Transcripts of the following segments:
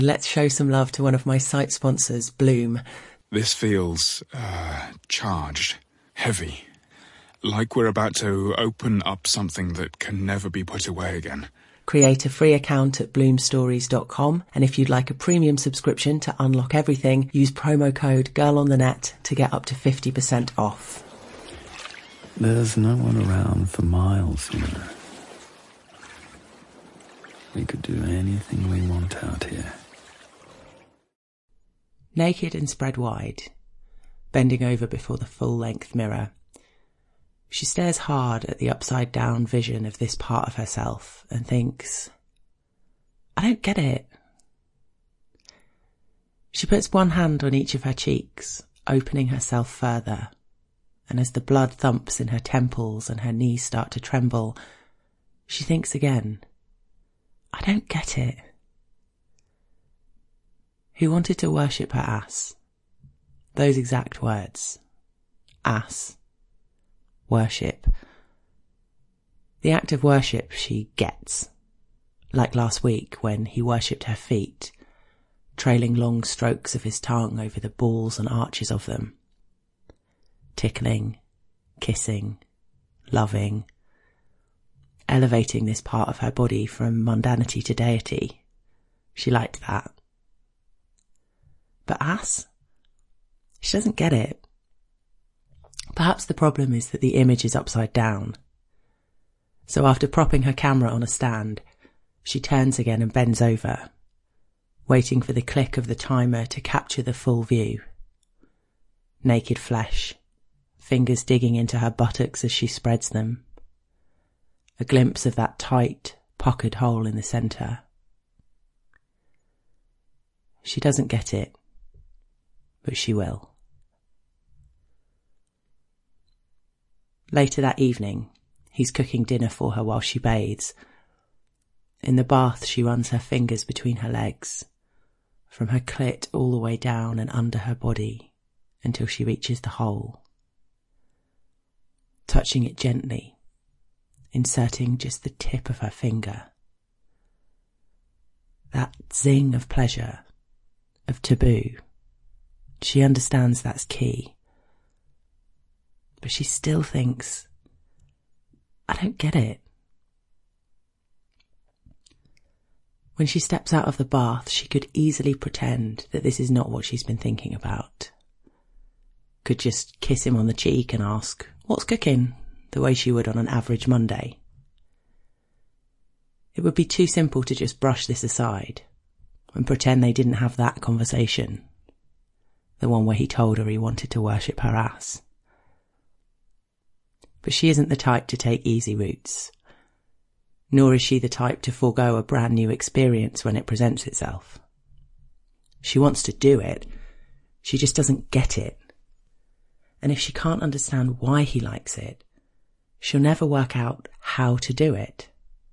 Let's show some love to one of my site sponsors, Bloom. This feels charged, heavy, like we're about to open up something that can never be put away again. Create a free account at bloomstories.com, and if you'd like a premium subscription to unlock everything, use promo code GIRLONTHENET to get up to 50% off. There's no one around for miles, you know. We could do anything we want out here. Naked and spread wide, bending over before the full-length mirror, she stares hard at the upside-down vision of this part of herself and thinks, I don't get it. She puts one hand on each of her cheeks, opening herself further, and as the blood thumps in her temples and her knees start to tremble, she thinks again, I don't get it. He wanted to worship her ass. Those exact words. Ass. Worship. The act of worship she gets. Like last week when he worshipped her feet, trailing long strokes of his tongue over the balls and arches of them. Tickling, kissing, loving, elevating this part of her body from mundanity to deity. She liked that. But ass? She doesn't get it. Perhaps the problem is that the image is upside down. So after propping her camera on a stand, she turns again and bends over, waiting for the click of the timer to capture the full view. Naked flesh, fingers digging into her buttocks as she spreads them. A glimpse of that tight, puckered hole in the centre. She doesn't get it, but she will. Later that evening, he's cooking dinner for her while she bathes. In the bath, she runs her fingers between her legs, from her clit all the way down and under her body, until she reaches the hole. Touching it gently, inserting just the tip of her finger. That zing of pleasure, of taboo. She understands that's key. But she still thinks, I don't get it. When she steps out of the bath, she could easily pretend that this is not what she's been thinking about. Could just kiss him on the cheek and ask, what's cooking? The way she would on an average Monday. It would be too simple to just brush this aside and pretend they didn't have that conversation. The one where he told her he wanted to worship her ass. But she isn't the type to take easy routes. Nor is she the type to forego a brand new experience when it presents itself. She wants to do it, she just doesn't get it. And if she can't understand why he likes it, she'll never work out how to do it.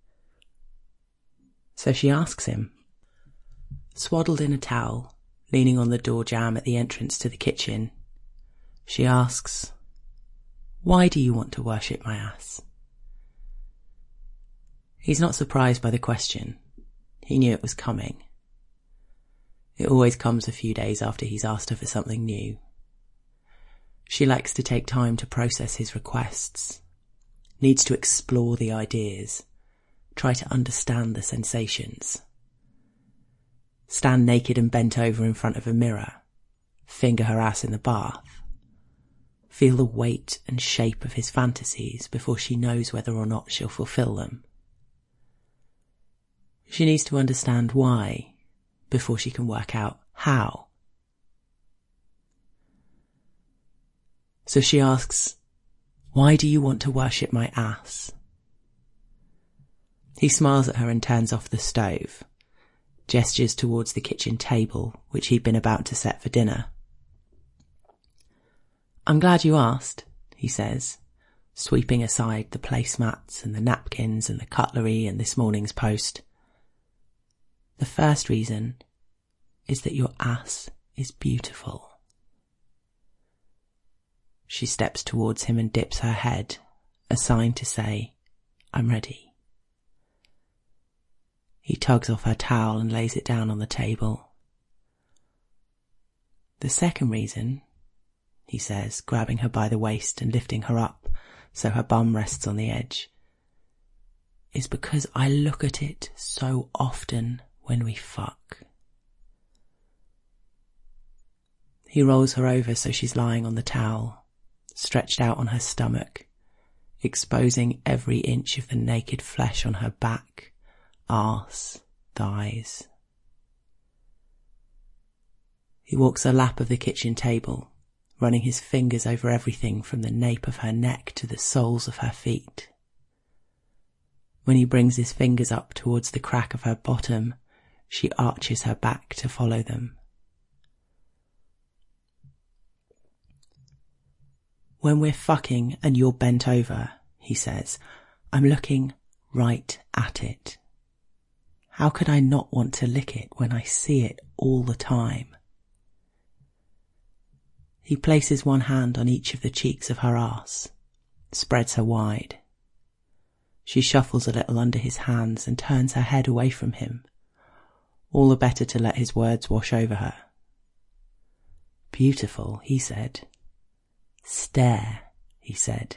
So she asks him. Swaddled in a towel, leaning on the door jamb at the entrance to the kitchen, she asks, why do you want to worship my ass? He's not surprised by the question. He knew it was coming. It always comes a few days after he's asked her for something new. She likes to take time to process his requests, needs to explore the ideas, try to understand the sensations. Stand naked and bent over in front of a mirror, finger her ass in the bath, feel the weight and shape of his fantasies before she knows whether or not she'll fulfill them. She needs to understand why before she can work out how. So she asks, why do you want to worship my ass? He smiles at her and turns off the stove, gestures towards the kitchen table, which he'd been about to set for dinner. I'm glad you asked, he says, sweeping aside the placemats and the napkins and the cutlery and this morning's post. The first reason is that your ass is beautiful. She steps towards him and dips her head, a sign to say, I'm ready. He tugs off her towel and lays it down on the table. The second reason, he says, grabbing her by the waist and lifting her up so her bum rests on the edge, is because I look at it so often when we fuck. He rolls her over so she's lying on the towel, stretched out on her stomach, exposing every inch of the naked flesh on her back, arse, thighs. He walks her lap of the kitchen table, running his fingers over everything from the nape of her neck to the soles of her feet. When he brings his fingers up towards the crack of her bottom, she arches her back to follow them. When we're fucking and you're bent over, he says, I'm looking right at it. How could I not want to lick it when I see it all the time? He places one hand on each of the cheeks of her arse, spreads her wide. She shuffles a little under his hands and turns her head away from him, all the better to let his words wash over her. Beautiful, he said. Stare, he said.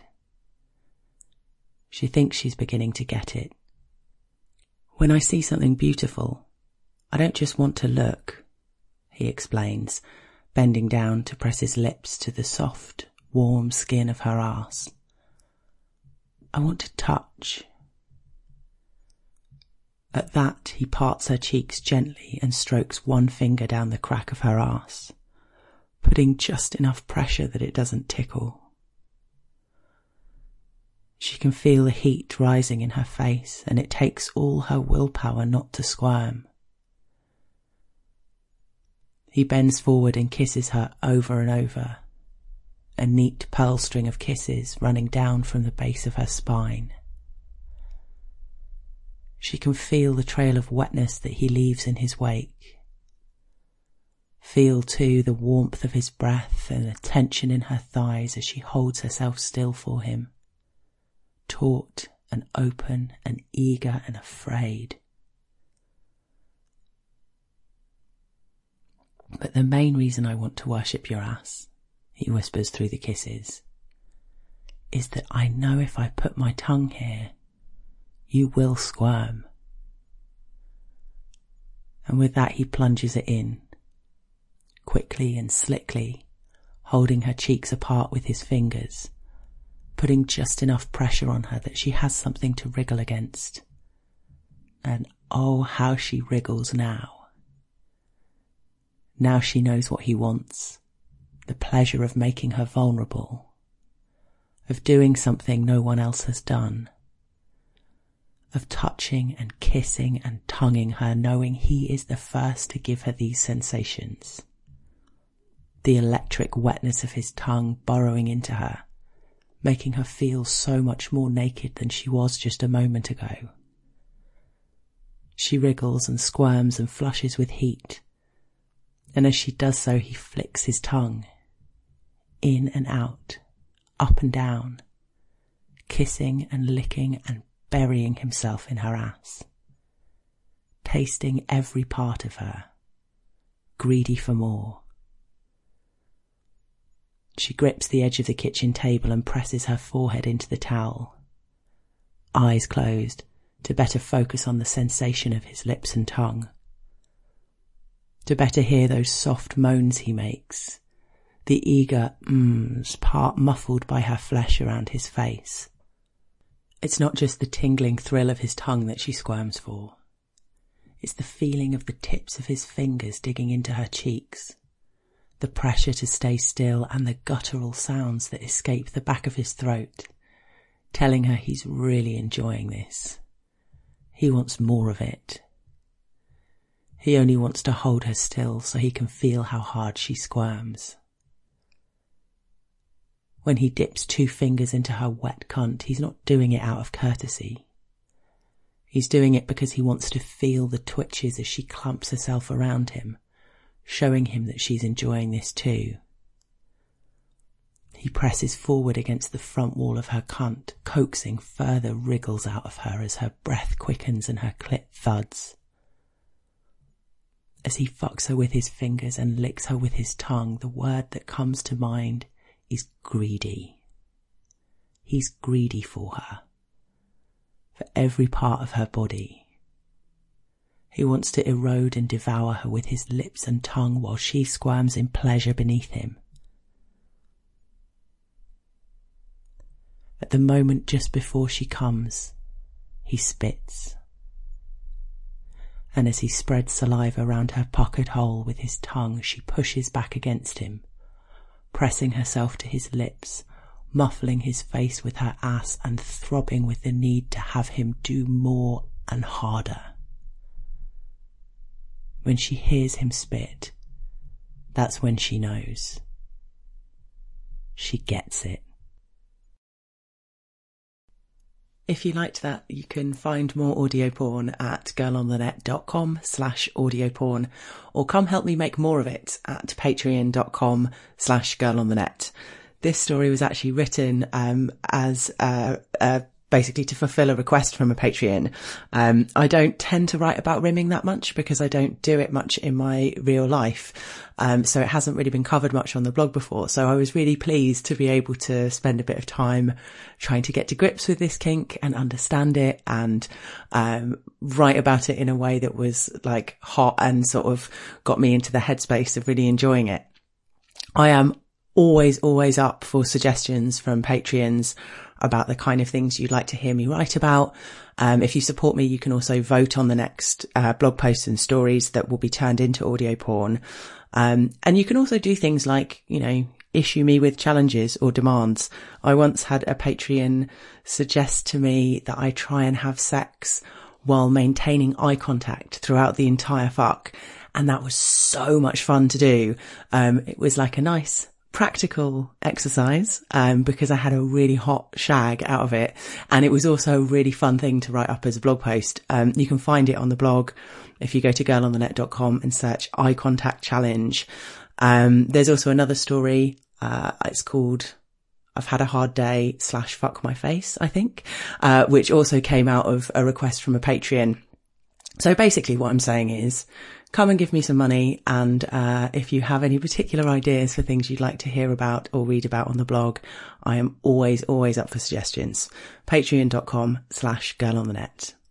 She thinks she's beginning to get it. When I see something beautiful, I don't just want to look, he explains, bending down to press his lips to the soft, warm skin of her arse. I want to touch. At that, he parts her cheeks gently and strokes one finger down the crack of her arse, putting just enough pressure that it doesn't tickle. She can feel the heat rising in her face, and it takes all her willpower not to squirm. He bends forward and kisses her over and over, a neat pearl string of kisses running down from the base of her spine. She can feel the trail of wetness that he leaves in his wake. Feel, too, the warmth of his breath and the tension in her thighs as she holds herself still for him, taut and open and eager and afraid. But the main reason I want to worship your ass, he whispers through the kisses, is that I know if I put my tongue here, you will squirm. And with that he plunges it in, quickly and slickly, holding her cheeks apart with his fingers, putting just enough pressure on her that she has something to wriggle against. And oh, how she wriggles now. Now she knows what he wants, the pleasure of making her vulnerable, of doing something no one else has done, of touching and kissing and tonguing her, knowing he is the first to give her these sensations. The electric wetness of his tongue burrowing into her, making her feel so much more naked than she was just a moment ago. She wriggles and squirms and flushes with heat, and as she does so he flicks his tongue, in and out, up and down, kissing and licking and burying himself in her ass, tasting every part of her, greedy for more. She grips the edge of the kitchen table and presses her forehead into the towel, eyes closed to better focus on the sensation of his lips and tongue, to better hear those soft moans he makes, the eager mms part muffled by her flesh around his face. It's not just the tingling thrill of his tongue that she squirms for. It's the feeling of the tips of his fingers digging into her cheeks, the pressure to stay still and the guttural sounds that escape the back of his throat, telling her he's really enjoying this. He wants more of it. He only wants to hold her still so he can feel how hard she squirms. When he dips 2 fingers into her wet cunt, he's not doing it out of courtesy. He's doing it because he wants to feel the twitches as she clumps herself around him, showing him that she's enjoying this too. He presses forward against the front wall of her cunt, coaxing further wriggles out of her as her breath quickens and her clit thuds. As he fucks her with his fingers and licks her with his tongue, the word that comes to mind is greedy. He's greedy for her, for every part of her body. He wants to erode and devour her with his lips and tongue while she squirms in pleasure beneath him. At the moment just before she comes, he spits. And as he spreads saliva around her puckered hole with his tongue, she pushes back against him, pressing herself to his lips, muffling his face with her ass and throbbing with the need to have him do more and harder. When she hears him spit, that's when she knows. She gets it. If you liked that, you can find more audio porn at girlonthenet.com/audio-porn, or come help me make more of it at patreon.com/girlonthenet. This story was actually written as basically to fulfill a request from a Patreon. I don't tend to write about rimming that much because I don't do it much in my real life. So it hasn't really been covered much on the blog before. So I was really pleased to be able to spend a bit of time trying to get to grips with this kink and understand it and write about it in a way that was like hot and sort of got me into the headspace of really enjoying it. I am always up for suggestions from Patreons about the kind of things you'd like to hear me write about. If you support me, you can also vote on the next blog posts and stories that will be turned into audio porn. And you can also do things like, issue me with challenges or demands. I once had a Patreon suggest to me that I try and have sex while maintaining eye contact throughout the entire fuck. And that was so much fun to do. It was like a nice practical exercise, because I had a really hot shag out of it. And it was also a really fun thing to write up as a blog post. You can find it on the blog if you go to girlonthenet.com and search eye contact challenge. There's also another story. It's called I've had a hard day / fuck my face, I think, which also came out of a request from a Patreon. So basically what I'm saying is, come and give me some money, and if you have any particular ideas for things you'd like to hear about or read about on the blog, I am always up for suggestions. Patreon.com/girlonthenet.